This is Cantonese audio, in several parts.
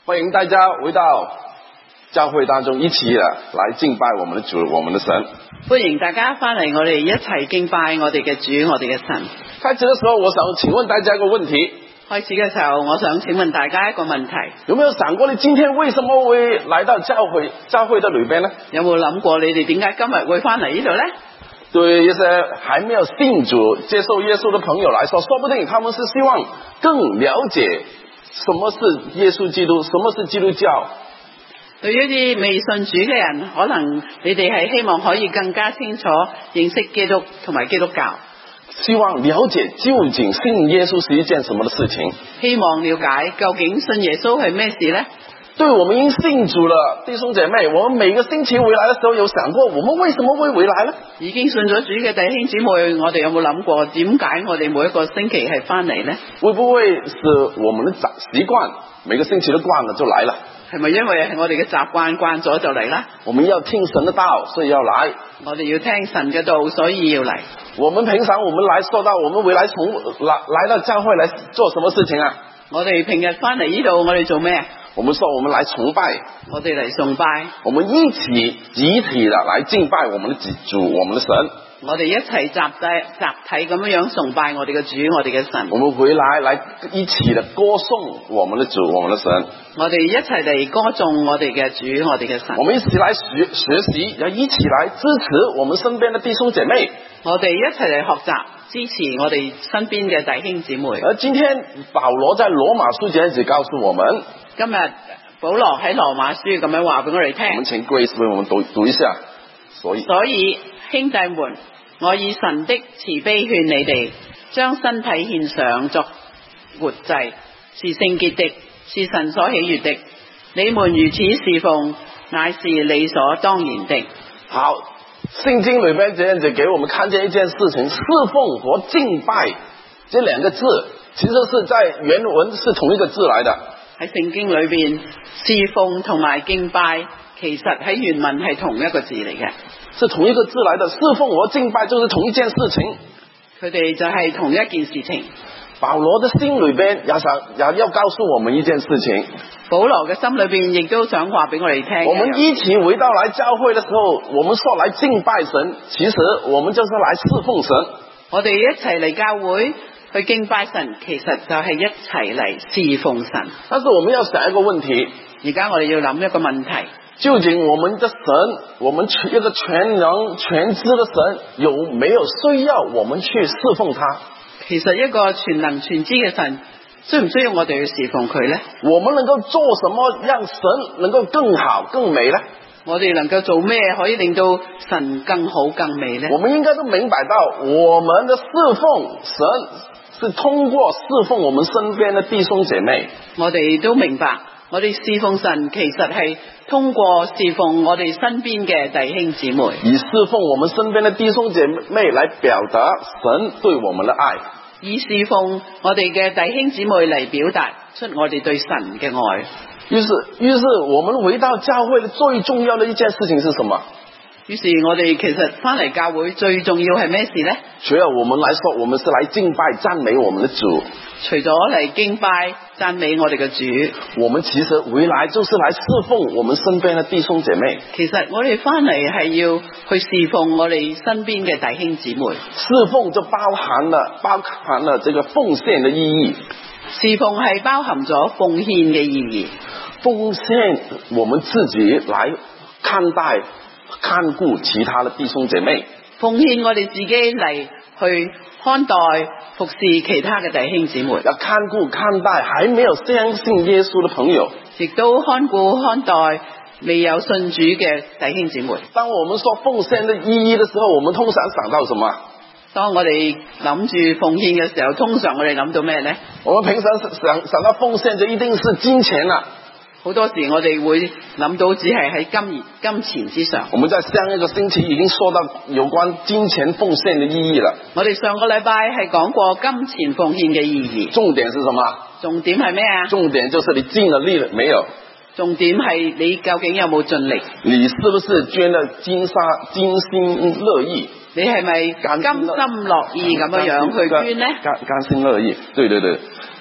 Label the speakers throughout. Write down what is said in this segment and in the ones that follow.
Speaker 1: 歡迎大家回到教會當中，一起來敬拜我們的主，我們的神。
Speaker 2: 歡迎大家翻嚟，我哋一齊敬拜我哋嘅主，我哋嘅神。
Speaker 1: 開始的時候，我想請問大家一個問題。
Speaker 2: 開始嘅時候，我想請問大家一個問題：
Speaker 1: 有沒有想過你今天為什麼會來到教會的裏邊呢？
Speaker 2: 有冇諗過你哋點解今日會翻嚟呢度呢？
Speaker 1: 對一些還沒有信主、接受耶穌的朋友來說，說不定他們是希望更了解什麼是耶穌基督，什麼是基督教。
Speaker 2: 對於啲未信主嘅人，可能你哋係希望可以更加清楚認識基督同埋基督教，
Speaker 1: 希望了解究竟信耶穌是一件什麼的事情，
Speaker 2: 希望了解究竟信耶穌係咩事呢？
Speaker 1: 對，我們已經信主了，弟兄姐妹，我們每個星期回來的時候有想過我們為什麼會回來呢？
Speaker 2: 已經信咗主嘅弟兄姊妹，我哋有冇諗過點解我哋每一個星期係翻嚟呢？
Speaker 1: 會不會是我們的習慣，每個星期都慣了就來了？
Speaker 2: 係咪因為係我哋嘅習慣慣咗就嚟啦？
Speaker 1: 我們要聽神的道，所以要來。
Speaker 2: 我哋要聽神嘅道，所以要嚟。
Speaker 1: 我們平常我們來說到我們回來來到教會來做什麼事情啊？
Speaker 2: 我哋平日翻嚟呢度，我哋做咩？
Speaker 1: 我們說我們來崇拜，
Speaker 2: 我哋嚟崇拜，
Speaker 1: 我們一起集體的來敬拜我們的主，我們的神。
Speaker 2: 我哋一齊集體咁樣崇拜我哋嘅主，我哋嘅神。
Speaker 1: 我們回來一起的歌頌我們的主，我們的神。
Speaker 2: 我哋一齊嚟歌頌我哋嘅主，我哋嘅神。
Speaker 1: 我們一起來學習，要一起來支持我們身邊的弟兄姐妹。
Speaker 2: 我哋一齊嚟學習，支持我哋身邊嘅弟兄姊妹。
Speaker 1: 而今天保羅在羅馬書這樣子告訴我們，
Speaker 2: 今日保羅喺羅馬書咁樣話俾我哋聽。
Speaker 1: 我們請 Grace 為我們讀一下。所以
Speaker 2: 兄弟們，我以神的慈悲勸你哋，將身體獻上作活祭，是聖潔的，是神所喜悅的。你們如此侍奉，乃是理所當然的。
Speaker 1: 好，聖經裏邊這樣子給我們看見一件事情，侍奉和敬拜這兩個字，其實是在原文是同一個字來的。
Speaker 2: 喺聖經裏邊，侍奉同埋敬拜，其實喺原文係同一個字嚟嘅，
Speaker 1: 是同一個字來的。侍奉和敬拜就是同一件事情，
Speaker 2: 佢哋就係同一件事情。
Speaker 1: 保羅的心裏邊要告訴我們一件事情，
Speaker 2: 保羅嘅心裏邊亦都想話俾我哋聽。
Speaker 1: 我們一起回到來教會的時候，我們說來敬拜神，其實我們就是來侍奉神。
Speaker 2: 我哋一齊嚟教會去敬拜神，其實就係一齊嚟侍奉神。
Speaker 1: 但是我們要想一個問題，
Speaker 2: 而家我哋要諗一個問題，
Speaker 1: 究竟我們的神，我們一個全能全知的神，有沒有需要我們去侍奉他？
Speaker 2: 其實一個全能全知嘅神，需唔需要我哋去侍奉佢呢？
Speaker 1: 我們能夠做什麼讓神能夠更好更美呢？
Speaker 2: 我哋能夠做咩可以令到神更好更美呢？
Speaker 1: 我們應該都明白到，我們的侍奉神是通過侍奉我們身邊的弟兄姐妹。
Speaker 2: 我哋都明白，我哋侍奉神其實係通過侍奉我哋身邊嘅弟兄姊妹，
Speaker 1: 以侍奉我們身邊的弟兄姐妹來表達神對我們的愛，
Speaker 2: 以侍奉我哋嘅弟兄姊妹嚟表達出我哋對神嘅愛。
Speaker 1: 於是我們回到教會的最重要的一件事情是什麼？
Speaker 2: 於是我哋其實翻嚟教會最重要係咩事呢？
Speaker 1: 除了我們來說，我們是來敬拜讚美我們的主。
Speaker 2: 除咗嚟敬拜讚美我哋嘅主，
Speaker 1: 我們其實回來就是來侍奉我們身邊的弟兄姐妹。
Speaker 2: 其實我哋翻嚟係要去侍奉我哋身邊嘅弟兄姊妹。
Speaker 1: 侍奉就包含了這個奉獻的意義。
Speaker 2: 侍奉係包含咗奉獻嘅意義。
Speaker 1: 奉獻我們自己來看顧其他的弟兄姐妹。
Speaker 2: 奉獻我哋自己嚟去看待服侍其他嘅弟兄姊妹。
Speaker 1: 要看待還沒有相信耶穌的朋友，
Speaker 2: 亦都看待未有信主嘅弟兄姊妹。
Speaker 1: 當我們說奉獻的意義的時候，我們通常想到什麼？
Speaker 2: 當我哋諗住奉獻嘅時候，通常我哋諗到咩呢？
Speaker 1: 我們平常想到奉獻就一定是金錢啦。
Speaker 2: 好多時我哋會諗到只係喺金錢之上。
Speaker 1: 我們在上一個星期已經說到有關金錢奉獻的意義了。
Speaker 2: 我哋上個禮拜係講過金錢奉獻嘅意義。
Speaker 1: 重點是什麼？
Speaker 2: 重點係咩啊？
Speaker 1: 重點就是你盡了力了沒有？
Speaker 2: 重點係你究竟有冇盡力？
Speaker 1: 你是不是捐得金心樂意？
Speaker 2: 你係咪甘心樂意咁樣去捐呢？
Speaker 1: 甘心樂意，對對對。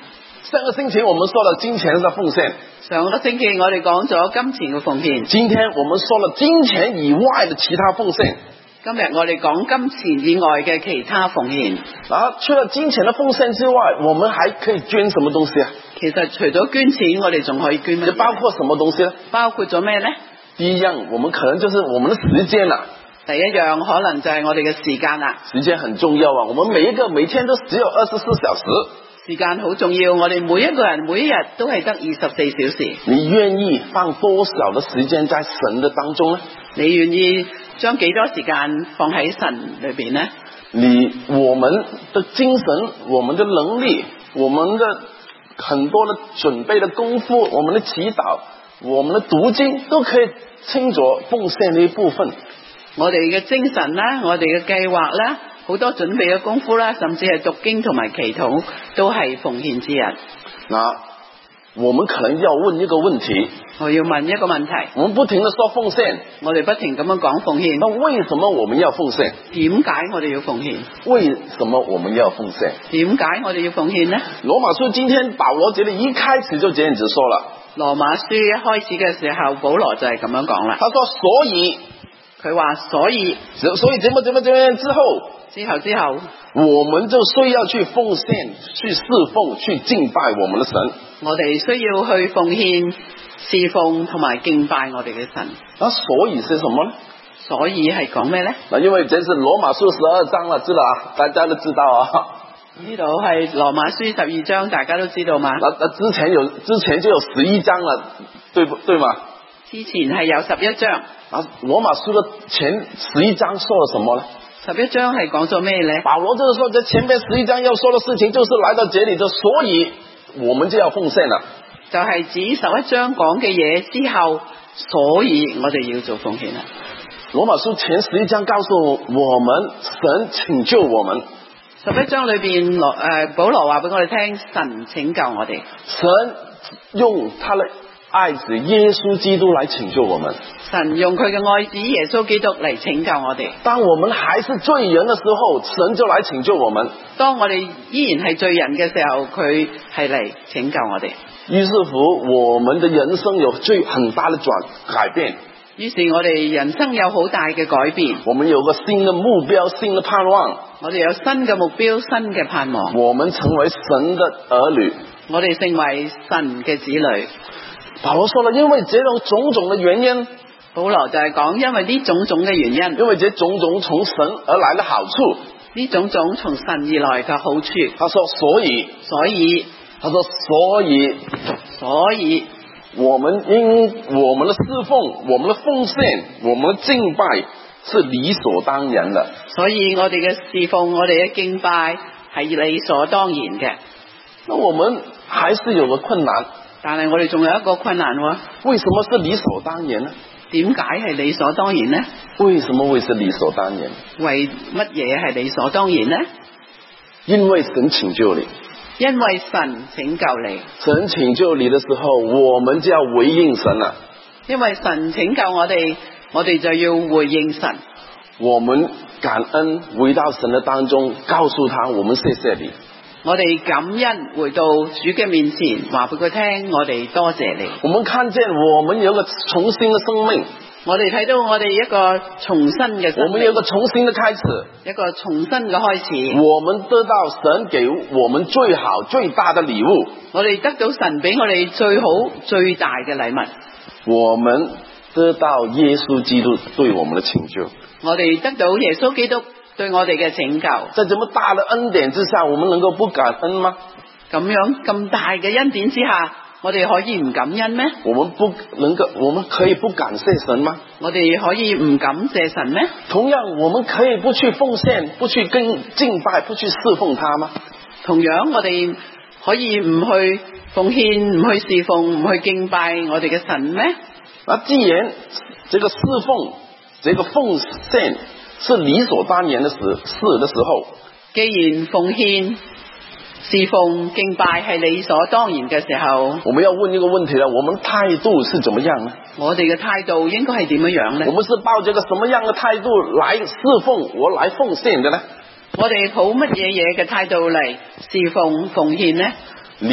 Speaker 1: 上個星期我們說了金錢的奉獻，
Speaker 2: 上個星期我哋講咗金錢嘅奉獻，
Speaker 1: 今天我們說了金錢以外的其他奉獻。
Speaker 2: 今日我哋講金錢以外嘅其他奉獻。
Speaker 1: 然後除了金錢的奉獻之外，我們還可以捐什麼東西啊？
Speaker 2: 其實除咗捐錢，我哋仲可以捐乜？
Speaker 1: 包括什麼東西呢？
Speaker 2: 包括咗咩呢？
Speaker 1: 第一樣，我們可能就是我們的時間啦。
Speaker 2: 第一樣可能就係我哋嘅時間啦。
Speaker 1: 時間很重要啊！我們每天都只有24小時。
Speaker 2: 時間好重要，我哋每一個人每一日都係得24小時。
Speaker 1: 你願意放多少的時間在神的當中呢？
Speaker 2: 你願意將幾多時間放喺神裏邊呢？
Speaker 1: 我們的精神、我們的能力、我們的很多的準備的功夫、我們的祈禱、我們的讀經，都可以稱作奉獻的一部分。
Speaker 2: 我哋嘅精神啦，我哋嘅計劃啦，好多準備嘅功夫啦，甚至係讀經同埋祈禱，都係奉獻之一。
Speaker 1: 那我們可能要問一個問題，
Speaker 2: 我要問一個問題。
Speaker 1: 我們不停地說奉獻，
Speaker 2: 我哋不停咁樣講奉獻。
Speaker 1: 那為什麼我們要奉獻？
Speaker 2: 點解我哋要奉獻？
Speaker 1: 為什麼我們要奉獻？
Speaker 2: 點解我哋要奉獻呢？
Speaker 1: 羅馬書今天保羅這裡一開始就這樣子說了。
Speaker 2: 羅馬書一開始嘅時候，保羅就係咁樣講啦。
Speaker 1: 他說所以，
Speaker 2: 佢話所以
Speaker 1: 怎麼之後，我們就需要去奉獻、去侍奉、去敬拜我們的神。
Speaker 2: 我哋需要去奉獻、侍奉同埋敬拜我哋嘅神。
Speaker 1: 那所以是什麼呢？
Speaker 2: 所以係講咩呢？
Speaker 1: 那因為這是羅馬書12章了，知道啊？大家都知道啊。
Speaker 2: 呢度係羅馬書12章，大家都知道嘛？
Speaker 1: 那之前就有11章了，對嗎？
Speaker 2: 之前係有11章。
Speaker 1: 啊，羅馬書的前11章說了什麼呢
Speaker 2: ？11章係講咗咩呢？
Speaker 1: 保羅就是說，在前面11章要說的事情，就是來到這裡的，所以我們就要奉獻了。
Speaker 2: 就係指11章講嘅嘢之後，所以我哋要做奉獻啦。
Speaker 1: 羅馬書前11章告訴我們，神拯救我們。
Speaker 2: 11章裏邊，保羅話俾我哋聽，神拯救我哋。
Speaker 1: 神用他的愛子耶穌基督來拯救我們。
Speaker 2: 神用佢嘅愛子耶穌基督嚟拯救我哋。
Speaker 1: 當我們還是罪人的時候，神就來拯救我們。
Speaker 2: 當我哋依然係罪人嘅時候，佢係嚟拯救我哋。
Speaker 1: 於是乎，我們的人生有很大的改變。
Speaker 2: 於是我哋人生有好大嘅改變。
Speaker 1: 我們有個新的目標，新的盼望。
Speaker 2: 我哋有新嘅目標，新嘅盼望。
Speaker 1: 我們成為神的兒女。
Speaker 2: 我哋成為神嘅子女。
Speaker 1: 保羅說了，因為這種種的原因，
Speaker 2: 保羅就係講，因為呢種種嘅原因，
Speaker 1: 因為這種種從神而來的好處，
Speaker 2: 呢種種從神而來嘅好處。
Speaker 1: 他說，所以，他說，所以，我們的侍奉、我們的奉獻、我們的敬拜是理所當然的。
Speaker 2: 所以我哋嘅侍奉、我哋嘅敬拜係理所當然嘅。
Speaker 1: 那我們還是有個困難。
Speaker 2: 但係我哋仲有一個困難喎。
Speaker 1: 為什麼是理所當然呢？
Speaker 2: 點解係理所當然呢？
Speaker 1: 為什麼會是理所當然？
Speaker 2: 為乜嘢係理所當然呢？
Speaker 1: 因為神拯救你。
Speaker 2: 因為神拯救你。
Speaker 1: 神拯救你的時候，我們就要回應神了。
Speaker 2: 因為神拯救我哋，我哋就要回應神。
Speaker 1: 我們感恩回到神的當中，告訴他我們謝謝你。
Speaker 2: 我哋感恩回到主嘅面前，話俾佢聽，我哋多謝你。
Speaker 1: 我們看見我們有一個重新的生命，
Speaker 2: 我哋睇到我哋一個重新嘅生命，
Speaker 1: 我們有一個重新的開始，
Speaker 2: 一個重新嘅開始。
Speaker 1: 我們得到神給我們最好最大的禮物，
Speaker 2: 我哋得到神俾我哋最好最大嘅禮物。
Speaker 1: 我們得到耶穌基督對我們的拯救，
Speaker 2: 我哋得到耶穌基督對我哋嘅拯救。
Speaker 1: 在這麼大的恩典之下，我們能夠不感恩嗎？
Speaker 2: 咁大嘅恩典之下，我哋可以唔感恩咩？
Speaker 1: 我們可以不感謝神嗎？
Speaker 2: 我哋可以唔感謝神咩？
Speaker 1: 同樣，我們可以不去奉獻，不去敬拜，不去侍奉他嗎？
Speaker 2: 同樣，我哋可以唔去奉獻，唔去侍奉，唔去敬拜我哋嘅神咩？
Speaker 1: 那既然這個侍奉、這個奉獻是理所當然的事的時候，
Speaker 2: 既然奉獻、侍奉、敬拜係理所當然嘅時候，
Speaker 1: 我們要問一個問題了，我們態度是怎麼樣呢？
Speaker 2: 我哋嘅態度應該係點樣呢？
Speaker 1: 我們是抱着個什麼樣的態度來侍奉我來奉獻的呢？
Speaker 2: 我哋抱乜嘢嘅態度嚟侍奉奉獻呢？
Speaker 1: 你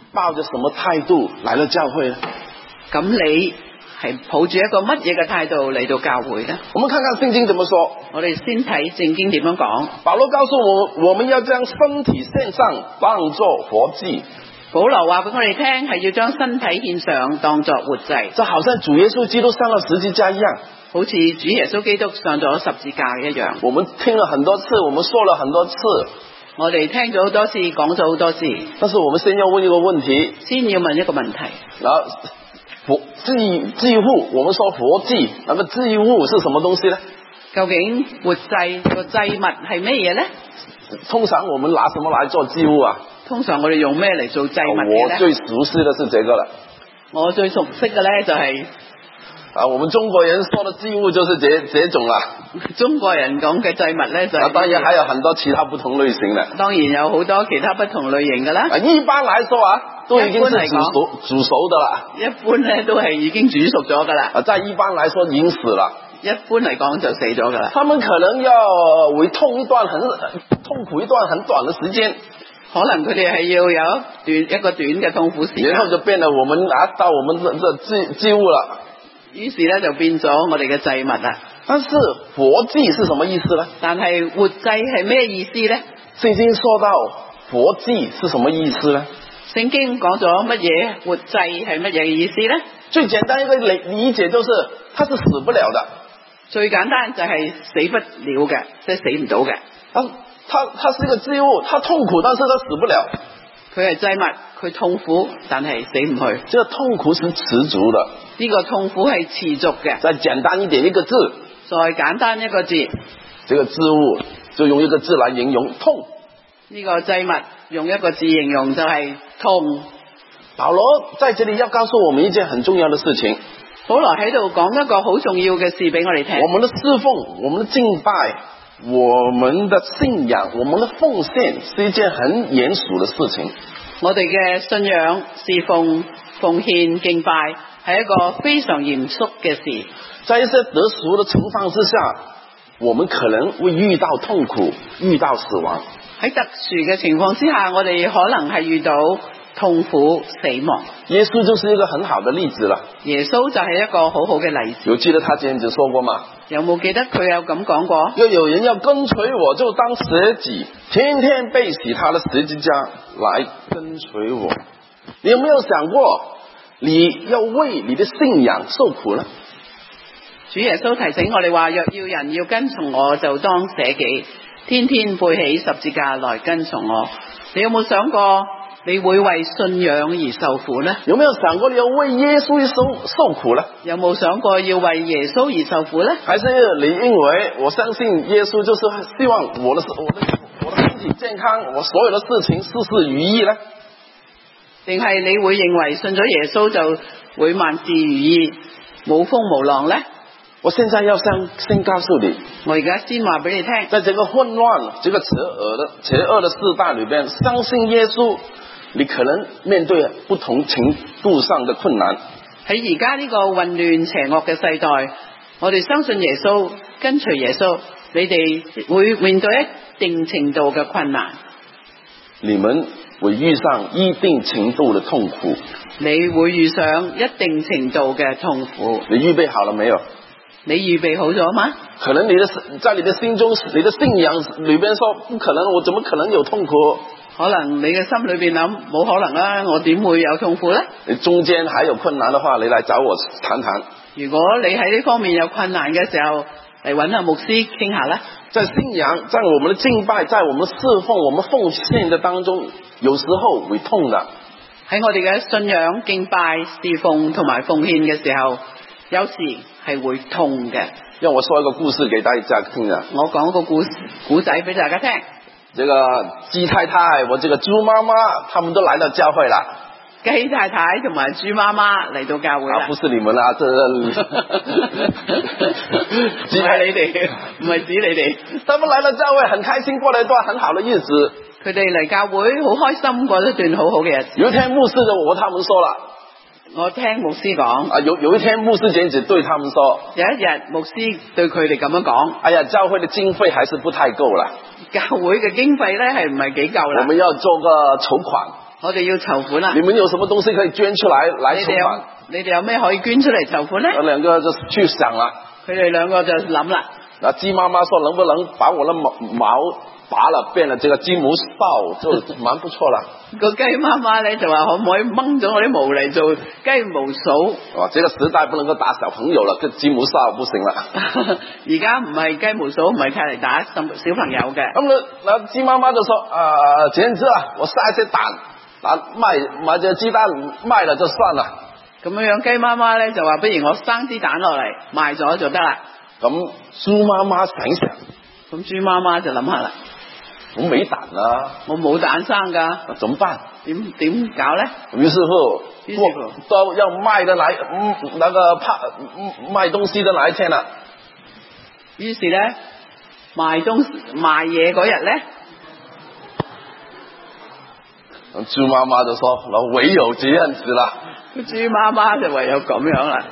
Speaker 1: 抱着什麼態度來了教會呢？
Speaker 2: 咁你係抱住一個乜嘢嘅態度嚟到教會呢？
Speaker 1: 我們看看聖經怎麼說。
Speaker 2: 我哋先睇聖經點樣講。
Speaker 1: 保羅告訴我們要將身體獻上，當作活祭。
Speaker 2: 保羅話俾我哋聽，係要將身體獻上，當作活祭。
Speaker 1: 就好像主耶穌基督上了十字架一樣，
Speaker 2: 好似主耶穌基督上咗十字架一樣。
Speaker 1: 我們聽了很多次，我們說了很多次，
Speaker 2: 我哋聽咗好多次，講咗好多次。
Speaker 1: 但是我們先要問一個問題，
Speaker 2: 先要問一個問題。
Speaker 1: 然後祭物，我們說活祭，那麼祭物是什麼東西呢？
Speaker 2: 究竟活祭個祭物係咩嘢呢？
Speaker 1: 通常我們拿什麼來做祭物啊？
Speaker 2: 通常我哋用咩嚟做祭物嘅呢？
Speaker 1: 我最熟悉的是這個了。
Speaker 2: 我最熟悉嘅呢就係
Speaker 1: 我們中國人說的祭物就是這種啦。
Speaker 2: 中國人講嘅祭物呢就係。
Speaker 1: 當然還有很多其他不同類型的。當然
Speaker 2: 有好多其他不同類型嘅啦。
Speaker 1: 一般來說都已經是煮熟的啦。
Speaker 2: 一般呢都係已經煮熟咗噶啦。
Speaker 1: 在一般來說已經死了。
Speaker 2: 一般嚟講就死咗噶啦。
Speaker 1: 他們可能要會痛苦一段很短的時間。
Speaker 2: 可能佢哋係要有一個短嘅痛苦時間。
Speaker 1: 然後就變了我們拿到我們的祭物了。
Speaker 2: 於是呢就變咗我哋嘅祭物啦。
Speaker 1: 但是活祭是什麼意思呢？
Speaker 2: 但係活祭係咩意思呢？
Speaker 1: 聖經說到活祭是什麼意思呢？
Speaker 2: 聖經講咗乜嘢活祭係乜嘢意思呢？
Speaker 1: 最簡單一個理解就是，它是死不了的。最簡單就係死不了嘅，即係死唔到嘅。它是一個祭物，它痛苦，但是它死不了。
Speaker 2: 佢係祭物，佢痛苦，但係死唔去。
Speaker 1: 這個痛苦是持續的。
Speaker 2: 呢個痛苦係持續嘅。
Speaker 1: 再簡單一點，一個字。
Speaker 2: 再簡單一個字。
Speaker 1: 這個祭物就用一個字來形容痛。
Speaker 2: 呢個祭物用一個字形容就係痛。
Speaker 1: 保羅在這裏要告訴我們一件很重要的事情。
Speaker 2: 保羅喺度講一個好重要嘅事俾我哋聽。
Speaker 1: 我們的侍奉，我們的敬拜，我們的信仰，我們的奉獻是一件很嚴肅的事情。
Speaker 2: 我哋嘅信仰、侍奉、奉獻、敬拜係一個非常嚴肅嘅事。
Speaker 1: 在一些特殊的情況之下，我們可能會遇到痛苦，遇到死亡。
Speaker 2: 喺特殊嘅情況之下，我哋可能係遇到痛苦、死亡。
Speaker 1: 耶穌就是一個很好的例子了。
Speaker 2: 耶穌就係一個好好嘅例子。
Speaker 1: 有記得他這樣子說過嗎？
Speaker 2: 有冇記得佢有咁講過？
Speaker 1: 要有人要跟隨我，就當捨己，天天背起他的十字架來跟隨我。你有沒有想過，你要為你的信仰受苦呢？
Speaker 2: 主耶穌提醒我哋話，若要人要跟從我，就當捨己，天天背起十字架來跟從我。你有冇想過你會為信仰而受苦呢？有沒有想過你要為耶穌受苦呢？有冇想過要為耶穌而受苦呢？還是你認為我相信耶穌就是希望我的身體健康，我所有的事情事事如意呢？定係你會認為信咗耶穌就會萬事如意，無風無浪呢？我現在要先告訴你，我而家先話俾你聽，在這個混亂、這個邪惡的世代裏邊，相信耶穌，你可能面對不同程度上的困難。喺而家呢個混亂邪惡嘅世代，我哋相信耶穌，跟隨耶穌，你哋會面對一定程度嘅困難。你們會遇上一定程度的痛苦。你會遇上一定程度嘅痛苦。你預備好了沒有？你預備好咗嗎？可能在你的心中，你的信仰裏邊說不可能，我怎麼可能有痛苦？可能你嘅心裏邊諗冇可能啦，我點會有痛苦呢？你中間還有困難的話，你來找我談談。如果你喺呢方面有困難嘅時候，嚟揾下牧師傾下啦。在信仰，在我們的敬拜，在我們侍奉、我們奉獻的當中，有時候會痛的。喺我哋嘅信仰、敬拜、侍奉同埋奉獻嘅時候，有時係會痛嘅。讓我說一個故事給大家聽啊！我講個故仔俾大家聽。這個雞太太，我這個豬媽媽，他們都來到教會啦。雞太太同埋豬媽媽嚟到教會啦。不是你們啦，這指係你哋，唔係指你哋。他們來到教會，很開心，過了一段很好的日子。佢哋嚟教會好開心，過咗一段好好嘅日子。有一天牧師就和他們說啦。我聽牧師講，有一天牧師簡直對他們說，有一日牧師對佢哋咁樣講，哎呀，教會的經費還是不太夠啦，教會嘅經費咧係唔係幾夠啦，我們要做個籌款， 我哋要籌款啦。
Speaker 1: 你們有什麼東西可以捐出來籌款？
Speaker 2: 你哋有咩可以捐出嚟籌款咧？
Speaker 1: 兩個就去想啦。
Speaker 2: 佢哋兩個就諗啦。
Speaker 1: 那雞媽媽說：能不能把我的毛拔了，變了這個雞毛掃，就蠻不錯啦。
Speaker 2: 個雞媽媽咧就話：可唔可以掹咗我啲毛嚟做雞毛掃？
Speaker 1: 哇！這個時代不能夠打小朋友了，跟雞毛掃不行啦。
Speaker 2: 而家唔係雞毛掃，唔係睇嚟打小朋友嘅。
Speaker 1: 咁呢，那雞媽媽就說：簡直啊，我下一些蛋，買隻雞蛋賣了就算了。
Speaker 2: 咁樣雞媽媽咧就話：不如我生啲蛋落嚟賣咗就得啦。
Speaker 1: 咁豬媽媽想想，
Speaker 2: 咁豬媽媽就諗下啦，
Speaker 1: 我沒蛋啊，
Speaker 2: 我冇蛋生㗎，
Speaker 1: 怎麼辦？
Speaker 2: 點搞咧？
Speaker 1: 於是乎，都要賣的那個賣東西的那一天啦。
Speaker 2: 於是咧賣嘢嗰日咧，
Speaker 1: 豬媽媽就說：我唯有這樣子啦。
Speaker 2: 豬媽媽就唯有咁樣啦。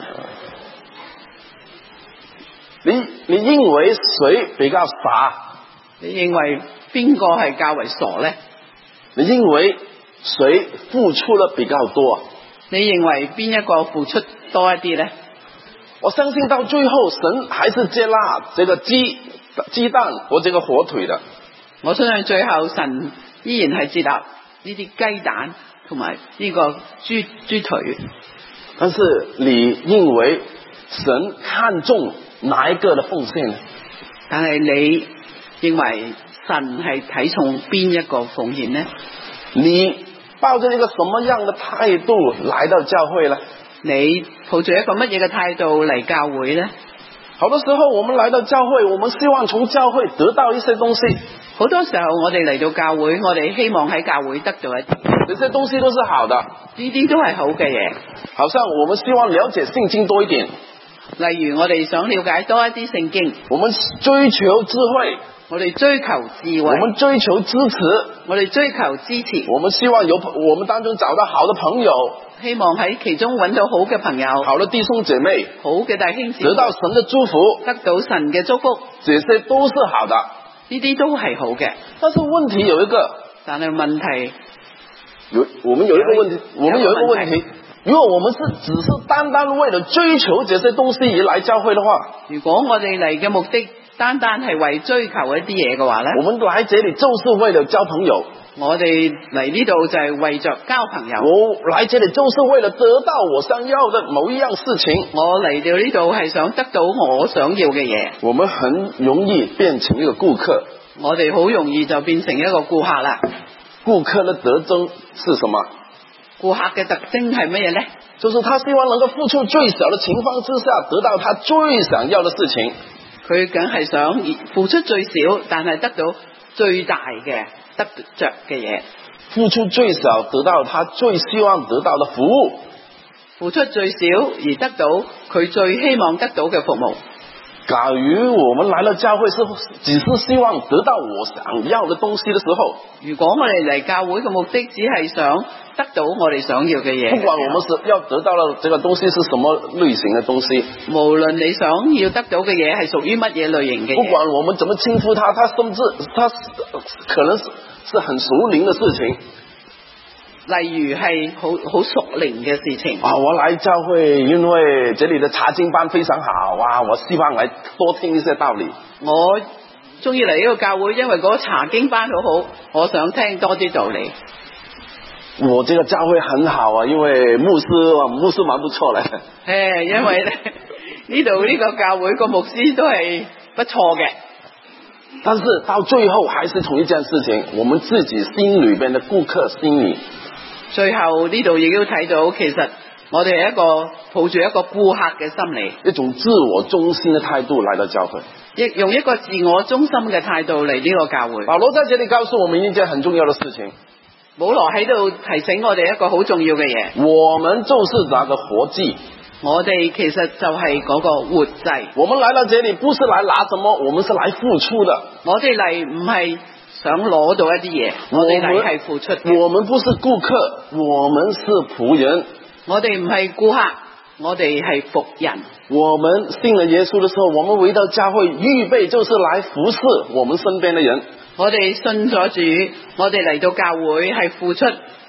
Speaker 1: 你認為誰比較傻？
Speaker 2: 你認為邊個係較為傻咧？
Speaker 1: 你認為誰付出得比較多？
Speaker 2: 你認為邊一個付出多一啲咧？
Speaker 1: 我相信到最後，神還是接納這個雞蛋和這個火腿的。
Speaker 2: 我相信最後神依然係接納呢啲雞蛋同埋呢個豬腿。
Speaker 1: 但是你認為神看重哪一個的奉獻呢？
Speaker 2: 但係你認為神係睇重邊一個奉獻呢？
Speaker 1: 你抱着一個什麼樣的態度來到教會呢？
Speaker 2: 你抱着一個乜嘢嘅態度嚟教會呢？
Speaker 1: 好多時候我們來到教會，我們希望從教會得到一些東西。
Speaker 2: 好多時候我哋嚟到教會，我哋希望喺教會得到一啲，
Speaker 1: 這些東西都是好的，
Speaker 2: 呢啲都係好嘅嘢。
Speaker 1: 好像我們希望了解聖經多一點。
Speaker 2: 例如我哋想了解多一啲聖經，
Speaker 1: 我們追求智慧，
Speaker 2: 我哋追求智慧，
Speaker 1: 我們追求支持，
Speaker 2: 我哋追求支持，
Speaker 1: 我們希望我們當中找到好的朋友，
Speaker 2: 希望喺其中揾到好嘅朋友，
Speaker 1: 好的弟兄姐妹，
Speaker 2: 好嘅弟兄姊妹，
Speaker 1: 得到神的祝福，
Speaker 2: 得到神嘅祝福，
Speaker 1: 這些都是好的，
Speaker 2: 呢啲都係好嘅。
Speaker 1: 但是問題有一個，
Speaker 2: 但係問題
Speaker 1: 我們有一個問題，如果我們只是單單為了追求這些東西而來教會的話，
Speaker 2: 如果我哋嚟嘅目的單單係為追求一啲嘢嘅話呢，
Speaker 1: 我們來這裡就是為了交朋友，
Speaker 2: 我哋嚟呢度就係為着交朋友，
Speaker 1: 我來這裡就是為了得到我想要的某一樣事情，
Speaker 2: 我嚟到呢度係想得到我想要嘅嘢。
Speaker 1: 我們很容易變成一個顧客，
Speaker 2: 我哋好容易就變成一個顧客啦。
Speaker 1: 顧客的特徵是什麼？
Speaker 2: 顧客嘅特徵係乜嘢呢？
Speaker 1: 就是他希望能夠付出最小的情況之下，得到他最想要的事情。
Speaker 2: 佢梗係想付出最少，但係得到最大嘅得着嘅嘢。
Speaker 1: 付出最少，得到他最希望得到的服務。
Speaker 2: 付出最少而得到佢最希望得到嘅服務。
Speaker 1: 假如我們來了教會只是希望得到我想要的東西的時候，
Speaker 2: 如果我哋嚟教會嘅目的只係想得到我哋想要嘅嘢，
Speaker 1: 不管我們是要得到的這個東西是什麼類型的東西，
Speaker 2: 無論你想要得到嘅嘢係屬於乜嘢類型嘅嘢，
Speaker 1: 不管我們怎麼稱呼他甚至他可能是很屬靈的事情，
Speaker 2: 例如係好屬靈嘅事情。
Speaker 1: 我來教會，因為這裡的查經班非常好，我希望來多聽一些道理。
Speaker 2: 我中意嚟呢個教會，因為嗰個查經班好好，我想聽多啲道理。
Speaker 1: 我這個教會很好因為牧師蠻不錯咧。
Speaker 2: 因為咧呢度呢個教會個牧師都係不錯嘅。
Speaker 1: 但是到最後還是同一件事情，我們自己心裏邊的顧客心理。
Speaker 2: 最後呢度亦都睇到，其實我哋係一個抱住一個顧客嘅心理，
Speaker 1: 一種自我中心嘅態度來到教會，
Speaker 2: 用一個自我中心嘅態度嚟呢個教會。
Speaker 1: 保羅在這裡告訴我們一件很重要的事情。
Speaker 2: 保羅喺度提醒我哋一個好重要嘅嘢，
Speaker 1: 我們就是那個活祭，
Speaker 2: 我哋其實就係嗰個活祭。
Speaker 1: 我們來到這裡不是來拿什麼，我們是來付出的。
Speaker 2: 我哋嚟唔係想攞到一啲嘢，我哋嚟係付出嘅。
Speaker 1: 我們不是顧客，我們是僕人。
Speaker 2: 我哋唔係顧客，我哋係僕人。
Speaker 1: 我們信了耶穌的時候，我們回到教會預備就是來服侍我們身邊的人。
Speaker 2: 我哋信咗主，我哋嚟到教會係付出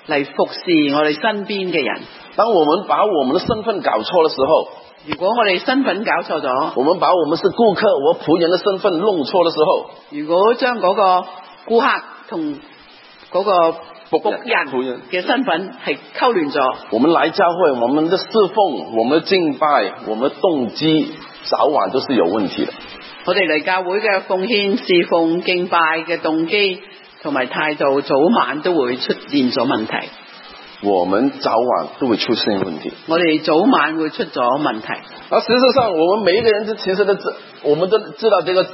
Speaker 2: 嚟服侍我哋身邊嘅人。
Speaker 1: 當我們把我們的身份搞錯的時候，
Speaker 2: 如果我哋身份搞錯咗，
Speaker 1: 我們把我們是顧客和僕人的身份弄錯的時候，
Speaker 2: 如果將嗰個顧客同嗰個僕人嘅身份係溝亂咗，
Speaker 1: 我們來教會，我們的侍奉、我們的敬拜、我們的動機，早晚都是有問題的。
Speaker 2: 我哋嚟教會嘅奉獻、侍奉、敬拜嘅動機同埋態度，早晚都會出現咗問題。
Speaker 1: 我們早晚都會出現問題。
Speaker 2: 我哋早晚會出咗問題。
Speaker 1: 而事實上，我們每一個人其實我們都知道這個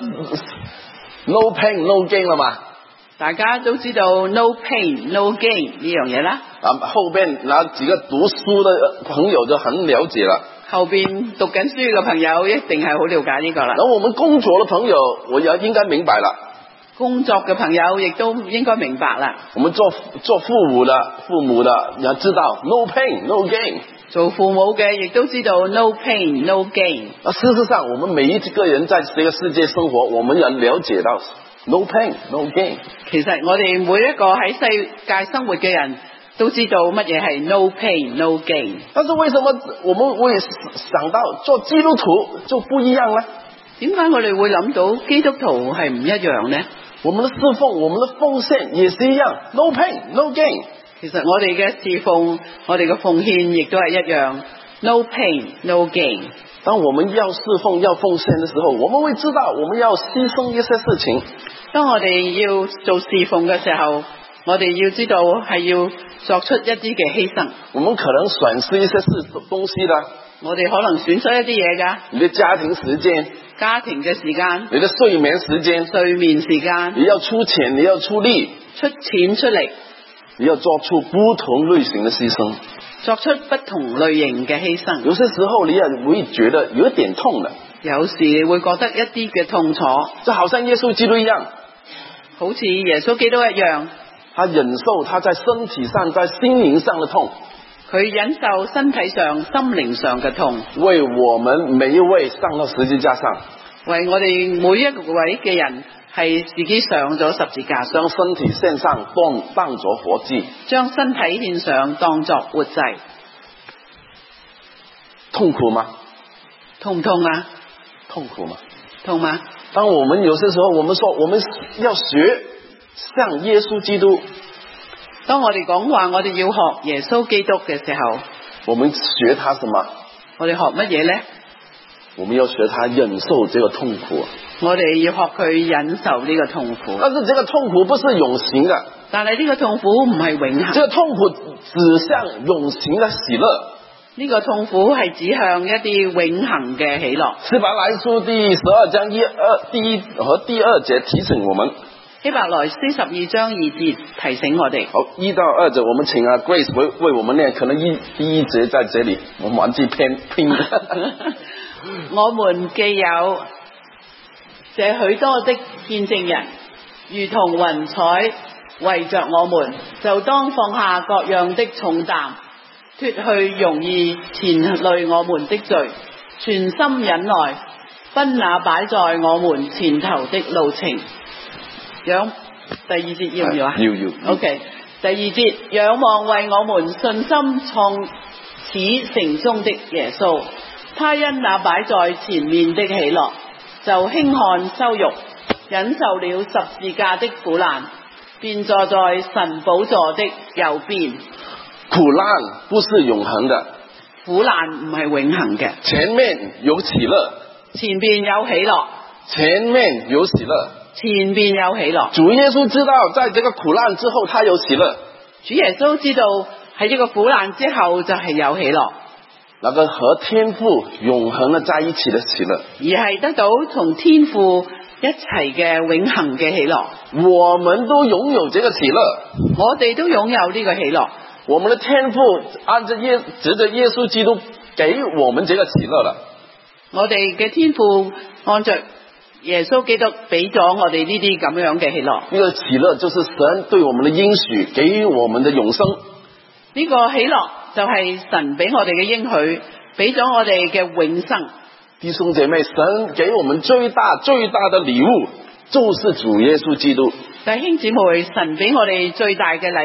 Speaker 1: no pain no gain 了嘛。
Speaker 2: 大家都知道 no pain no gain 呢樣嘢啦。
Speaker 1: 後邊那幾個讀書的朋友就很了解了。
Speaker 2: 後邊讀緊書嘅朋友一定係好了解呢個啦。
Speaker 1: 然後我們工作的朋友，我也應該明白了。
Speaker 2: 工作嘅朋友亦都應該明白啦。
Speaker 1: 我們做父母的也知道 no pain no gain。
Speaker 2: 做父母嘅亦都知道 no pain no gain。
Speaker 1: 事實上，我們每一個人在這個世界生活，我們也了解到 no pain no gain。
Speaker 2: 其實我哋每一個喺世界生活嘅人都知道乜嘢係 no pain no gain。
Speaker 1: 但是為什麼我們會想到做基督徒就不一樣呢？
Speaker 2: 點解我哋會諗到基督徒係唔一樣呢？
Speaker 1: 我們的侍奉、我們的奉獻也是一樣 no pain no gain。
Speaker 2: 其實我哋嘅侍奉、我哋嘅奉獻亦都係一樣 no pain no gain。
Speaker 1: 當我們要侍奉、要奉獻的時候，我們會知道我們要犧牲一些事情。
Speaker 2: 當我哋要做侍奉嘅時候，我哋要知道係要作出一啲嘅犧牲。
Speaker 1: 我們可能損失一些東西的。
Speaker 2: 我哋可能損失一啲嘢㗎。
Speaker 1: 你的家庭時間、
Speaker 2: 家庭嘅時間、
Speaker 1: 你的睡眠時間、
Speaker 2: 睡眠時間，
Speaker 1: 你要出錢，你要出力，
Speaker 2: 出錢出力，
Speaker 1: 你要做出不同類型的犧牲，
Speaker 2: 作出不同類型嘅犧牲。
Speaker 1: 有些時候你也會覺得有點痛的，
Speaker 2: 有時你會覺得一啲嘅痛楚，
Speaker 1: 就好像耶穌基督一樣，
Speaker 2: 好似耶穌基督一樣，
Speaker 1: 他忍受他在身體上、在心靈上的痛，
Speaker 2: 佢忍受身體上、心靈上嘅痛，
Speaker 1: 為我們每一位上到十字架上，
Speaker 2: 為我哋每一位嘅人係自己上咗十字架，
Speaker 1: 將身體獻上當作活祭，
Speaker 2: 將身體獻上當作活祭。
Speaker 1: 痛苦嗎？
Speaker 2: 痛唔痛啊？
Speaker 1: 痛苦嗎？
Speaker 2: 痛嗎？
Speaker 1: 當我們有些時候我們說我們要學像耶穌基督，
Speaker 2: 當我哋講話我哋要學耶穌基督嘅時候，
Speaker 1: 我們學他什麼？
Speaker 2: 我哋學乜嘢呢？
Speaker 1: 我們要學他忍受這個痛苦。
Speaker 2: 我哋要學佢忍受呢個痛苦。
Speaker 1: 但是這個痛苦不是永恆的。
Speaker 2: 但係呢個痛苦唔係永恆。
Speaker 1: 這個痛苦指向永恆的喜樂。
Speaker 2: 呢個痛苦係指向一啲永恆嘅喜樂。
Speaker 1: 希伯來書第12章第一和第二節提醒我們。
Speaker 2: 希伯來書12章2節提醒我哋。
Speaker 1: 好，1到2節，我們請Grace 為我們念，可能第一節在這裡，我們忘記拼。
Speaker 2: 我們既有這許多的見證人，如同雲彩圍着我們，就當放下各樣的重擔，脫去容易纏累我們的罪，全心忍耐，奔那擺在我們前頭的路程。第二節要唔要啊？
Speaker 1: 要。
Speaker 2: OK， 第二節，仰望為我們信心創始成終的耶穌，他因那擺在前面的喜樂，就輕看羞辱，忍受了十字架的苦難，便坐在神寶座的右邊。
Speaker 1: 苦難不是永恆的，
Speaker 2: 苦難唔係永恆嘅。
Speaker 1: 前面有喜樂，
Speaker 2: 前邊有喜樂，
Speaker 1: 前面有喜樂，
Speaker 2: 前邊有喜樂。
Speaker 1: 主耶穌知道，在這個苦難之後，他有喜樂。
Speaker 2: 主耶穌知道喺呢個苦難之後就係有喜樂，
Speaker 1: 那個和天父永恆的在一起的喜樂，
Speaker 2: 而係得到同天父一齊嘅永恆嘅喜樂。
Speaker 1: 我們都擁有這個喜樂，
Speaker 2: 我哋都擁有呢個喜樂。
Speaker 1: 我們的天父按着藉着耶穌基督給我們這個喜樂了。
Speaker 2: 我哋嘅天父按着耶穌基督俾咗我哋呢啲咁樣嘅喜樂。
Speaker 1: 呢個喜樂就是神對我們的應許，給我們的永生。
Speaker 2: 呢個喜樂就係神俾我哋嘅應許，俾咗我哋嘅永生。
Speaker 1: 弟兄姐妹，神給我們最大的禮物，就是主耶穌基督。
Speaker 2: 弟兄姊妹，神俾我哋最大嘅禮物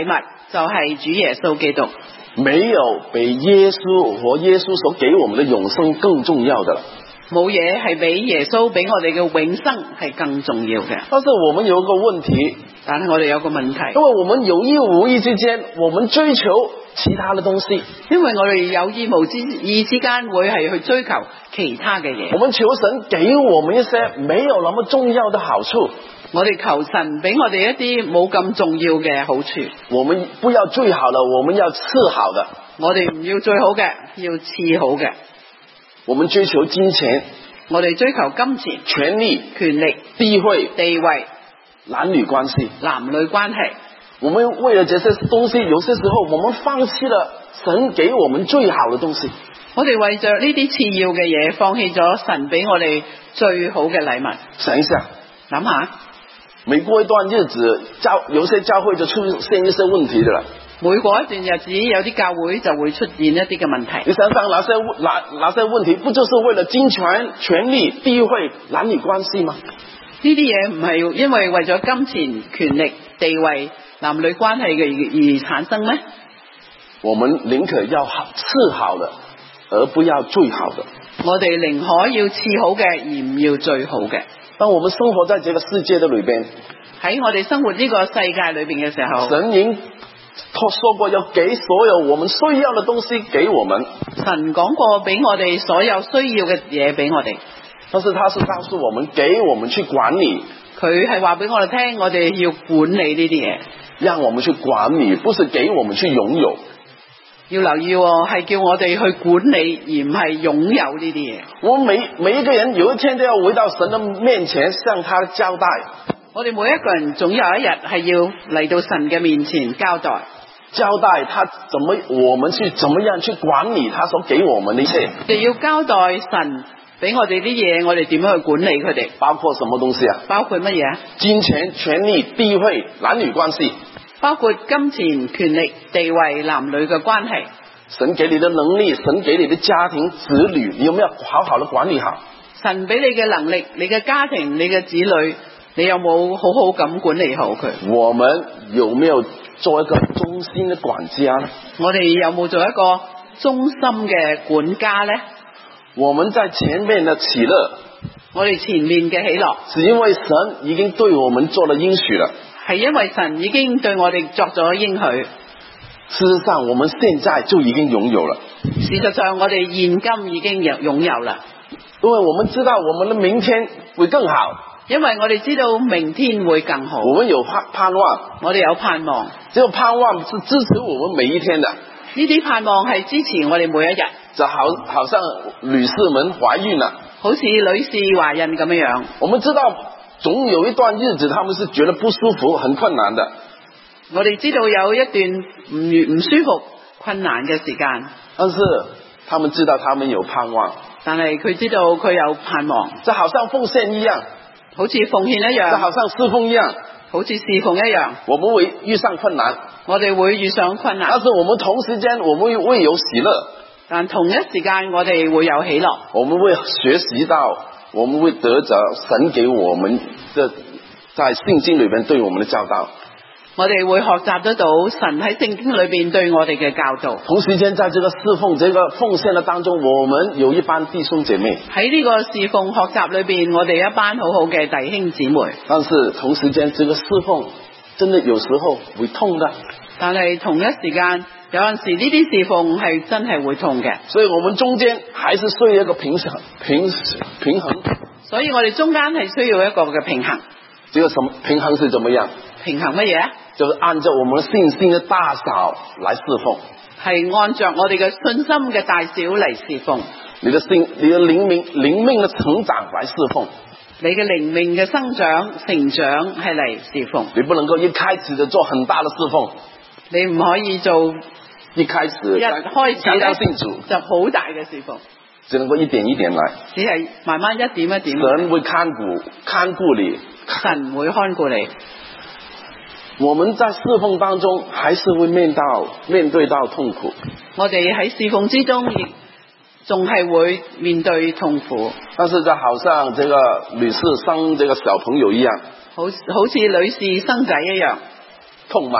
Speaker 2: 就係主耶穌基督。
Speaker 1: 沒有比耶穌和耶穌所給我們的永生更重要的了。
Speaker 2: 冇嘢係比耶穌俾我哋嘅永生係更重要嘅。
Speaker 1: 但是我們有一個問題，
Speaker 2: 但係我哋有個問題，
Speaker 1: 因為我們有意無意之間，我們追求其他的東西，
Speaker 2: 因為我哋有意無意之間會係去追求其他嘅嘢。
Speaker 1: 我們求神給我們一些沒有那麼重要的好處，
Speaker 2: 我哋求神俾我哋一啲冇咁重要嘅好處。
Speaker 1: 我們不要最好的，我們要次好的。
Speaker 2: 我哋唔要最好嘅，要次好嘅。
Speaker 1: 我們追求金錢，
Speaker 2: 我哋追求金錢、
Speaker 1: 權力、
Speaker 2: 權力、
Speaker 1: 地位、
Speaker 2: 地位、
Speaker 1: 男女關係、
Speaker 2: 男女關係。
Speaker 1: 我們為了這些東西，有些時候我們放棄了神給我們最好的東西。
Speaker 2: 我哋為着呢啲次要嘅嘢，放棄咗神俾我哋最好嘅禮物。
Speaker 1: 想一下，
Speaker 2: 諗下，
Speaker 1: 每過一段日子，有些教會就出現一些問題的了。
Speaker 2: 每過一段日子，有啲教會就會出現一啲嘅問題。
Speaker 1: 你想想那些問題，不就是為了金錢、權力、地位、男女關係嗎？
Speaker 2: 呢啲嘢唔係因為為咗金錢、權力、地位、男女關係嘅而產生咩？
Speaker 1: 我們寧可要次好的，而不要最好的。
Speaker 2: 我哋寧可要次好嘅，而唔要最好嘅。
Speaker 1: 當我們生活在這個世界的裏邊，
Speaker 2: 喺我哋生活呢個世界裏邊嘅時候，
Speaker 1: 神已經說過要給所有我們需要的東西給我們。
Speaker 2: 神講過俾我哋所有需要嘅嘢俾我哋，
Speaker 1: 但是他是告訴我們，給我們去管理。
Speaker 2: 佢係話俾我哋聽，我哋要管理呢啲嘢，
Speaker 1: 讓我們去管理，不是給我們去擁有。
Speaker 2: 要留意喎，係叫我哋去管理，而唔係擁有呢啲嘢。
Speaker 1: 我們每一個人有一天都要回到神的面前，向他交代。
Speaker 2: 我哋每一個人總有一日係要嚟到神嘅面前交代
Speaker 1: 他我們去怎麼樣去管理他所給我們的一切。
Speaker 2: 我哋要交代神俾我哋啲嘢，我哋點樣去管理佢哋？
Speaker 1: 包括什麼東西啊？
Speaker 2: 包括乜嘢啊？
Speaker 1: 金錢、權力、地位、男女關係。
Speaker 2: 包括金錢、權力、地位、男女嘅關係。
Speaker 1: 神給你的能力，神給你的家庭、子女，你有沒有好好的管理好？
Speaker 2: 神俾你嘅能力，你嘅家庭，你嘅子女，你有冇好好咁管理好佢？
Speaker 1: 我們有沒有做一個忠心的管家呢？
Speaker 2: 我哋有冇做一個忠心嘅管家呢？
Speaker 1: 我們在前面的喜樂，
Speaker 2: 我哋前面嘅喜樂，
Speaker 1: 是因為神已經對我們做了應許了。
Speaker 2: 係因為神已經對我哋作咗應許。
Speaker 1: 事實上，我們現在就已經擁有了。
Speaker 2: 事實上，我哋現今已經擁有啦。
Speaker 1: 因為我們知道我們的明天會更好。
Speaker 2: 因為我哋知道明天會更好。
Speaker 1: 我們有盼望，
Speaker 2: 我哋有盼望。
Speaker 1: 這個盼望是支持我們每一天的。
Speaker 2: 呢啲盼望係支持我哋每一日。
Speaker 1: 就好像女士們懷孕了，
Speaker 2: 好似女士懷孕咁樣樣。
Speaker 1: 我們知道總有一段日子，他們是覺得不舒服、很困難的。
Speaker 2: 我哋知道有一段唔舒服、困難嘅時間，
Speaker 1: 但是他們知道他們有盼望。
Speaker 2: 但係佢知道佢有盼望，
Speaker 1: 就好像奉獻一樣，
Speaker 2: 好似奉獻一樣，
Speaker 1: 就好像侍奉一樣，
Speaker 2: 好似侍奉一樣。
Speaker 1: 我們會遇上困難，
Speaker 2: 我哋會遇上困難，
Speaker 1: 但是我們同時間我們會有喜樂。
Speaker 2: 但同一時間我哋會有喜樂。
Speaker 1: 我們會學習到，我們會得着神給我們的在聖經裏邊對我們的教導。
Speaker 2: 我哋會學習得到神喺聖經裏邊對我哋嘅教導。
Speaker 1: 同時間在這個侍奉、這個奉獻的當中，我們有一班弟兄姐妹。
Speaker 2: 喺呢個侍奉學習裏邊，我哋一班好好嘅弟兄姊妹。
Speaker 1: 但是同時間，這個侍奉真的有時候會痛的。
Speaker 2: 但係同一時間，有陣時呢啲侍奉係真係會痛嘅。
Speaker 1: 所以我們中間還是需要一個平衡。
Speaker 2: 所以我哋中間係需要一個嘅平衡。
Speaker 1: 這個平衡是怎麼樣？平衡乜嘢？就是按照我們信心的大小來侍奉。
Speaker 2: 係按照我哋嘅信心嘅大小嚟侍奉。
Speaker 1: 你的靈命的成長來侍奉。
Speaker 2: 你嘅靈命嘅成長係嚟侍奉。
Speaker 1: 你不能夠一開始就做很大的侍奉。
Speaker 2: 你唔可以做
Speaker 1: 一開始剛剛信主
Speaker 2: 就好大嘅侍奉。
Speaker 1: 只能夠一點一點來。
Speaker 2: 只係慢慢一點一點。
Speaker 1: 神會看顧你。
Speaker 2: 神會看顧你。
Speaker 1: 我們在侍奉當中還是會面對到痛苦。我哋喺侍奉之中亦仲係會面對痛苦。但是就好像這個女士生這個小朋友一樣，好似女士生仔一樣，痛嘛？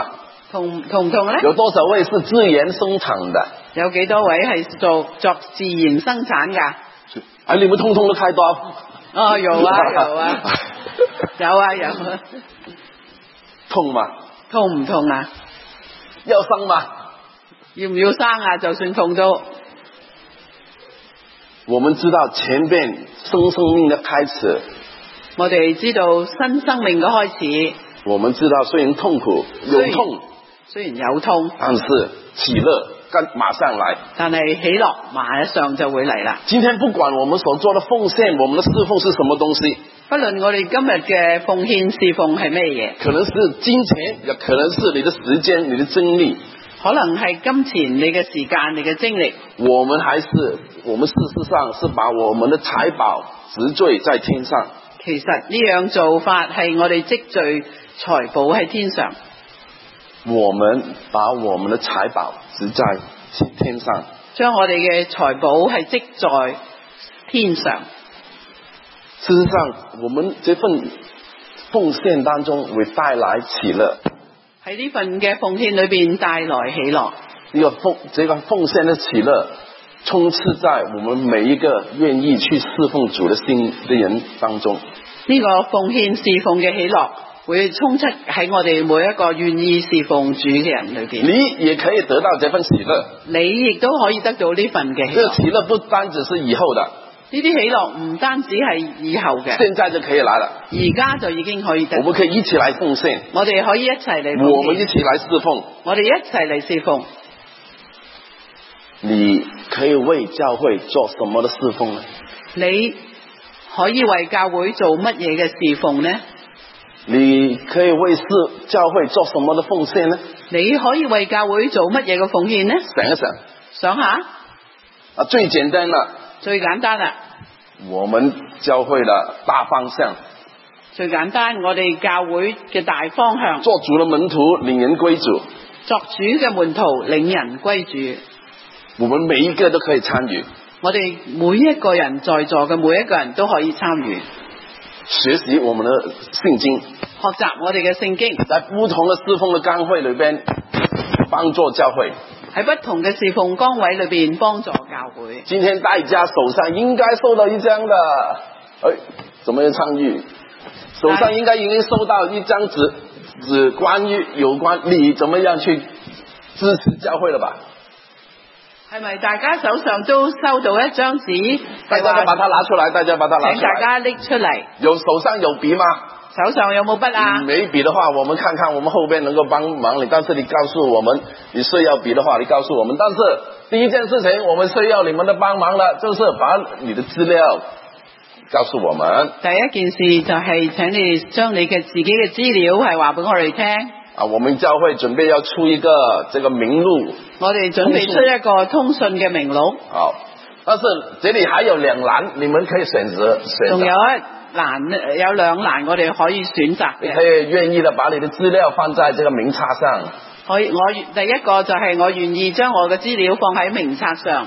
Speaker 2: 痛唔痛呢？
Speaker 1: 有多少位是自然生產的？
Speaker 2: 有幾多位係作自然生產㗎？
Speaker 1: 哎，你們通通都開刀？
Speaker 2: 哦，有啊，有啊，有啊，有啊。
Speaker 1: 痛嗎？
Speaker 2: 痛唔痛啊？
Speaker 1: 要生嗎？
Speaker 2: 要唔要生啊？就算痛都。
Speaker 1: 我們知道前邊新生命的開始，
Speaker 2: 我哋知道新生命嘅開始。
Speaker 1: 我們知道雖然痛苦有痛，
Speaker 2: 雖然有痛，
Speaker 1: 但是喜樂馬上來。
Speaker 2: 但係喜樂馬上就會嚟啦。
Speaker 1: 今天不管我們所做的奉獻，我們的侍奉是什麼東西，
Speaker 2: 不論我哋今日嘅奉獻侍奉係咩嘢，
Speaker 1: 可能是金錢，也可能是你的時間、你的精力，
Speaker 2: 可能係金錢、你嘅時間、你嘅精力。我們
Speaker 1: 事實上是把我們的財寶積聚在天上。
Speaker 2: 其實呢樣做法係我哋積聚財寶喺天上。
Speaker 1: 我們把我們的財寶積在天上，
Speaker 2: 將我哋嘅財寶係積在天上。
Speaker 1: 事實上，我們這份奉獻當中會帶來喜樂。
Speaker 2: 喺呢份嘅奉獻裏邊帶來喜樂。
Speaker 1: 這個奉獻的喜樂充斥在我們每一個願意去侍奉主的心的人當中。
Speaker 2: 呢個奉獻侍奉嘅喜樂會充斥喺我哋每一個願意侍奉主嘅人裏邊。
Speaker 1: 你也可以得到這份喜樂，
Speaker 2: 你亦都可以得到呢份嘅喜樂。
Speaker 1: 這個喜樂不單只是以後的，
Speaker 2: 呢啲喜樂唔單止係以後嘅，
Speaker 1: 現在就可以來了。
Speaker 2: 而家就已經可以得到。
Speaker 1: 我們可以一起來奉獻，
Speaker 2: 我哋可以一齊嚟奉獻，
Speaker 1: 我們一起來侍奉，
Speaker 2: 我哋一齊嚟侍奉。
Speaker 1: 你可以為教會做什麼的侍奉呢？
Speaker 2: 你可以為教會做乜嘢嘅侍奉呢？
Speaker 1: 你可以為教會做什麼的奉獻呢？
Speaker 2: 你可以為教會做乜嘢嘅奉獻呢？
Speaker 1: 想一想，
Speaker 2: 想下。
Speaker 1: 最簡單啦，
Speaker 2: 最簡單啦。
Speaker 1: 我們教會的大方向。
Speaker 2: 最簡單，我哋教會嘅大方向。
Speaker 1: 做主的門徒，領人歸主。
Speaker 2: 作主嘅門徒，領人歸主。
Speaker 1: 我們每一個都可以參與。
Speaker 2: 我哋每一個人在座嘅每一個人都可以參與。
Speaker 1: 學習我們的聖經，
Speaker 2: 學習我哋嘅聖經，
Speaker 1: 在不同的侍奉的崗位裏邊幫助教會，
Speaker 2: 喺不同嘅侍奉崗位裏邊幫助教會。
Speaker 1: 今天大家手上應該收到一張的，怎麼樣參與？手上應該已經收到一張紙關於有關你怎麼樣去支持教會了吧？
Speaker 2: 係咪大家手上都收到一張紙？
Speaker 1: 大家都把它拿出來，大家把它拿出來。
Speaker 2: 請大家拎出嚟。
Speaker 1: 手上有筆嗎？
Speaker 2: 手上有冇筆啊？
Speaker 1: 沒筆的話，我們看看我們後邊能夠幫忙你。但是你告訴我們，你需要筆的話，你告訴我們。但是第一件事情，我們需要你們的幫忙了，就是把你的資料告訴我們。
Speaker 2: 第一件事就係請你將你嘅自己嘅資料係話俾我哋聽。
Speaker 1: 我們教會準備要出一個這個名錄。我哋
Speaker 2: 準備出一個通訊嘅名錄。
Speaker 1: 好，但是這裏還有兩欄，你們可以選擇。
Speaker 2: 仲有一欄，有兩欄，我哋可以選擇嘅。
Speaker 1: 你可以願意的把你的資料放在這個名冊上。
Speaker 2: 我第一個就係我願意將我嘅資料放喺名冊上。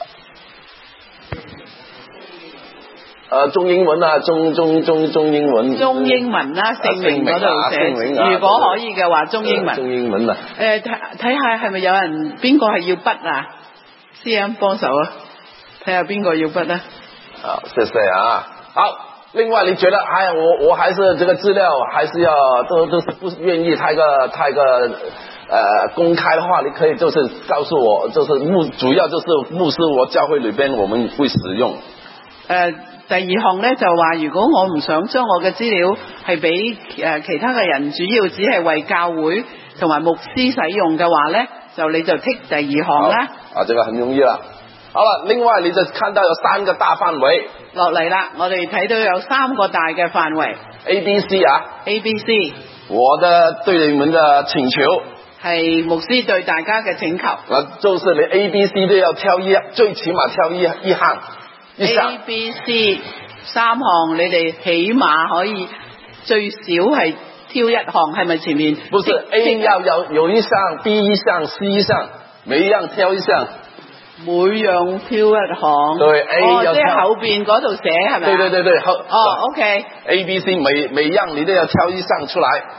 Speaker 1: 中英文啊，中英文。
Speaker 2: 中英文啦，姓名嗰度寫。如果可以嘅話，中英文。
Speaker 1: 中英文啊。
Speaker 2: 睇下係咪有人邊個係要筆啊？師兄幫手啊，睇下邊個要筆啊。
Speaker 1: 好，謝謝啊。好，另外你覺得，我還是這個資料還是要都是不願意太個公開的話，你可以就是告訴我，就是主要就是牧師我教會裏邊我們會使用。
Speaker 2: 第二項呢，就話，如果我唔想將我嘅資料係俾其他嘅人，主要只係為教會同埋牧師使用嘅話呢，就你就剔第二項啦。
Speaker 1: 這個很容易啦。好了，另外你就看到有三個大範圍
Speaker 2: 落嚟啦，我哋睇到有三個大嘅範圍
Speaker 1: ABC 啊
Speaker 2: ABC。
Speaker 1: 我的對你們的請求
Speaker 2: 係牧師對大家嘅請求。
Speaker 1: 就是你 ABC 都要挑最起碼挑一項。
Speaker 2: A、B、C 三項，你哋起碼可以最少係挑一項，係咪前面？
Speaker 1: 不是 A 要有一項 ，B 一項 ，C 一項，每一樣挑一項。
Speaker 2: 每樣挑一項。
Speaker 1: 對 A 要挑。即係
Speaker 2: 後邊嗰度寫係咪？
Speaker 1: 對。
Speaker 2: OK。
Speaker 1: A、B、C 每樣你都要挑一項出來。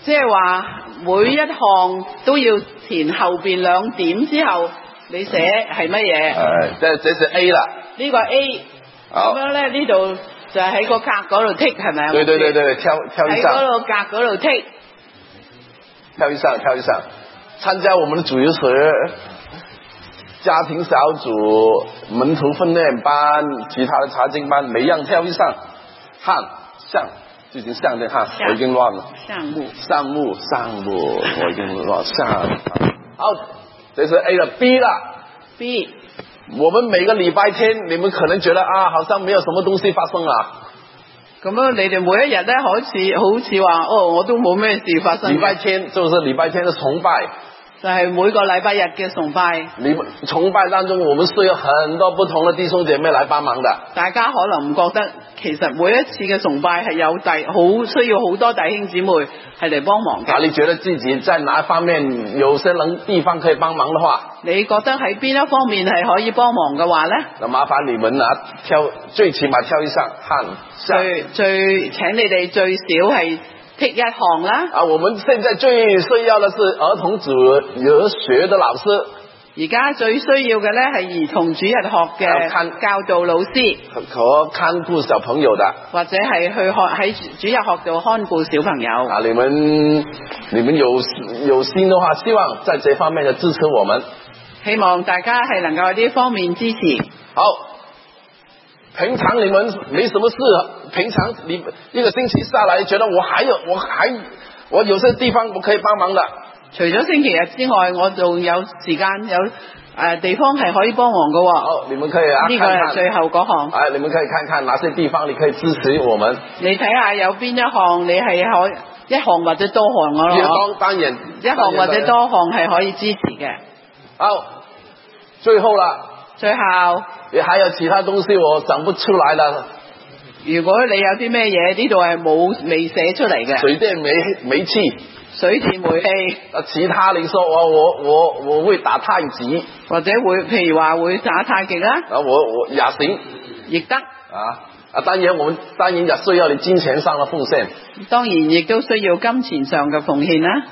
Speaker 2: 即係話每一項都要填後邊兩點之後，你寫係乜嘢？
Speaker 1: 這是 A 啦。
Speaker 2: 呢個 A， 咁樣咧呢度就喺個格嗰度剔係咪啊？
Speaker 1: 對，跳一上。
Speaker 2: 喺嗰度格嗰度剔。
Speaker 1: 跳一上，參加我們的主日學、家庭小組、門徒訓練班、其他的查經班，每樣跳一上。項，最近項的項，我已經亂了。項目，我已經亂項。好，這是 A 了 ，B 了。
Speaker 2: B，
Speaker 1: 我們每個禮拜天，你們可能覺得啊，好像沒有什麼東西發生啊。
Speaker 2: 咁樣你哋每一日咧，好似話我都冇咩事發生。
Speaker 1: 禮拜天就是禮拜天的崇拜，
Speaker 2: 就係每個禮拜日嘅崇拜。
Speaker 1: 崇拜當中，我們是有很多不同的弟兄姐妹來幫忙的。
Speaker 2: 大家可能唔覺得，其實每一次嘅崇拜係好需要好多弟兄姊妹係嚟幫忙嘅。
Speaker 1: 你覺得自己在哪方面有些地方可以幫忙的話，
Speaker 2: 你覺得喺邊一方面係可以幫忙嘅話呢？
Speaker 1: 那麻煩你們最起碼跳一上
Speaker 2: 最請你哋最少係剔一項啦。
Speaker 1: 我們現在最需要的是兒童主日學的老師。
Speaker 2: 而家最需要嘅咧係兒童主日學嘅教導老師，
Speaker 1: 和看顧小朋友的，
Speaker 2: 或者係去喺主日學度看顧小朋友。
Speaker 1: 你們有心的話，希望在這方面的支持我們。
Speaker 2: 希望大家係能夠喺呢方面支持。
Speaker 1: 好，平常你們沒什麼事，平常你一個星期下來，覺得我有些地方我可以幫忙的。
Speaker 2: 除咗星期日之外，我仲有時間有地方係可以幫忙嘅。
Speaker 1: 好，你們可以
Speaker 2: 呢個係最後嗰項。
Speaker 1: 你們可以看看哪些地方你可以支持我們。
Speaker 2: 你睇下有邊一項你係可一項或者多項咯。
Speaker 1: 當然，
Speaker 2: 一項或者多項係可以支持嘅。
Speaker 1: 好，最後啦。
Speaker 2: 最後，
Speaker 1: 你還有其他東西我想不出來了。
Speaker 2: 如果你有啲咩嘢呢度係未寫出嚟嘅。
Speaker 1: 水電煤氣。
Speaker 2: 水電煤氣。
Speaker 1: 其他你說我會打太極，
Speaker 2: 或者譬如話會打太極啦。
Speaker 1: 我也行，
Speaker 2: 亦得。
Speaker 1: 當然我們也需要你金錢上的奉獻。
Speaker 2: 當然亦都需要金錢上嘅奉獻啦。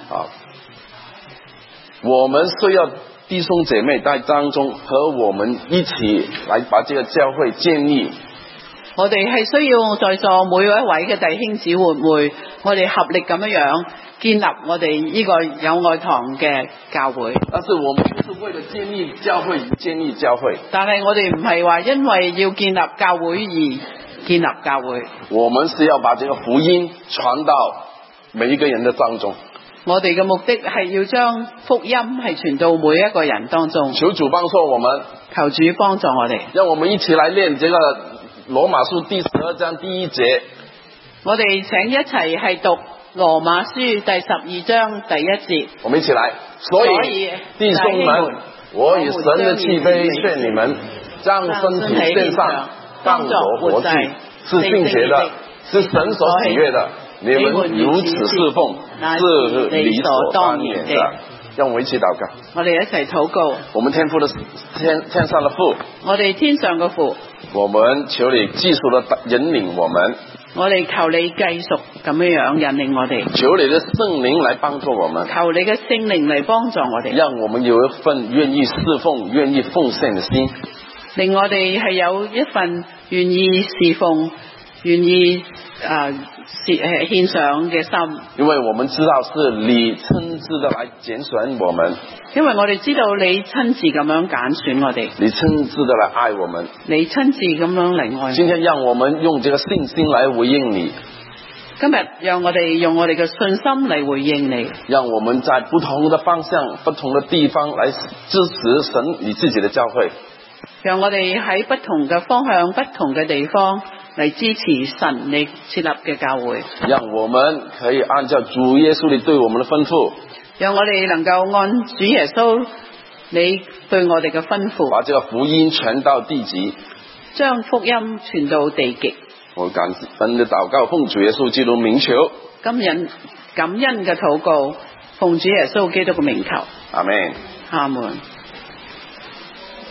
Speaker 1: 我們需要弟兄姐妹在當中和我們一起來把這個教會建立。
Speaker 2: 我哋係需要在座每一位嘅弟兄姊妹，我哋合力咁樣建立我哋呢個友愛堂嘅教會。
Speaker 1: 但是我們不是為了建立教會而建立教會。
Speaker 2: 但係我哋唔係話因為要建立教會而建立教會。
Speaker 1: 我們是要把這個福音傳到每一個人的當中。
Speaker 2: 我哋嘅目的係要將福音係傳到每一個人當中。
Speaker 1: 求主幫助我們。
Speaker 2: 求主幫助我哋。
Speaker 1: 讓我們一起來念這個羅馬書第12章第1節。
Speaker 2: 我哋請一齊係讀羅馬書第12章第1節。
Speaker 1: 我們一起來。所以弟兄們，我以神的氣杯勸你們，將身體獻上，當作活祭，是聖潔的，是神所喜悅的。你們如此侍奉，是理所當然的。讓我們一起禱告。
Speaker 2: 我哋一齊禱告。
Speaker 1: 我們天上的父。
Speaker 2: 我哋天上嘅父。
Speaker 1: 我們求你繼續的引領我們。
Speaker 2: 我哋求你繼續咁樣引領我哋。
Speaker 1: 求你的聖靈來幫助我們。
Speaker 2: 求你嘅聖靈嚟幫助我哋。
Speaker 1: 讓我們有一份願意侍奉、願意奉獻的心。
Speaker 2: 令我哋係有一份願意侍奉、願意獻上嘅心。
Speaker 1: 因為我們知道是你親自的來揀選我們。
Speaker 2: 因為我哋知道你親自咁樣揀選我哋。
Speaker 1: 你親自的來愛我們。
Speaker 2: 你親自咁樣嚟愛。
Speaker 1: 今天讓我們用這個信心來回應你。
Speaker 2: 今日讓我哋用我哋嘅信心嚟回應你。
Speaker 1: 讓我們在不同的方向、不同的地方來支持神你自己的教會。
Speaker 2: 讓我哋喺不同嘅方向、不同嘅地方嚟支持神你設立嘅教會。
Speaker 1: 讓我們可以按照主耶穌你對我們的吩咐。
Speaker 2: 讓我哋能夠按主耶穌你對我哋嘅吩咐，
Speaker 1: 把這個福音傳到地極，
Speaker 2: 將福音傳到地極。
Speaker 1: 我感恩的禱告，奉主耶穌基督名求。
Speaker 2: 感恩嘅禱告，奉主耶穌基督嘅名求。
Speaker 1: 阿們。
Speaker 2: 阿們。